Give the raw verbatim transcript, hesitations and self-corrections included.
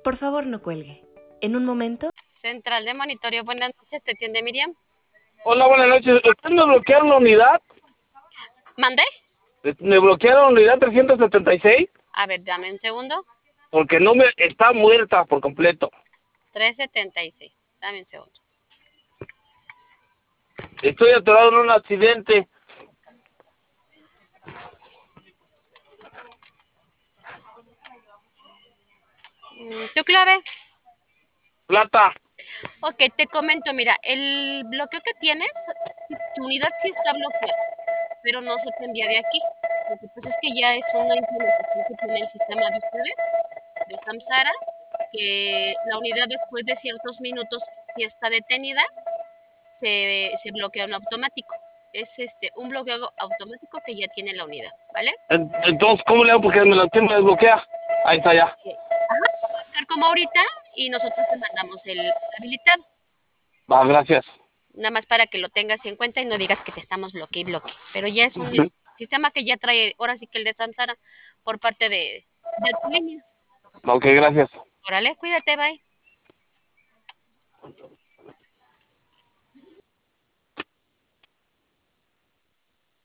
Por favor, no cuelgue. En un momento... Central de monitoreo, buenas noches, ¿te atiende Miriam? Hola, buenas noches. ¿Usted me bloquearon la unidad? ¿Mandé? ¿Me bloquearon la unidad trescientos setenta y seis? A ver, dame un segundo. Porque no me... está muerta por completo. trescientos setenta y seis, dame un segundo. Estoy atorado en un accidente. ¿Tu clave? Plata. Ok, te comento, mira, el bloqueo que tienes, tu unidad sí está bloqueada, pero no se te envía de aquí. Lo que pasa es que ya es una implementación que tiene el sistema de ustedes, de Samsara, que la unidad después de ciertos minutos, si está detenida, se, se bloquea en automático. Es este un bloqueo automático que ya tiene la unidad, ¿vale? Entonces, ¿cómo le hago? Porque me la tengo que desbloquear. Ahí está ya. Sí. Ajá, marcar como ahorita y nosotros te mandamos el habilitado. Va, gracias. Nada más para que lo tengas en cuenta y no digas que te estamos bloque y bloque. Pero ya es un sistema que ya trae, ahora sí que el de Samsara, por parte de, de tu línea. Ok, gracias. Órale, cuídate, bye.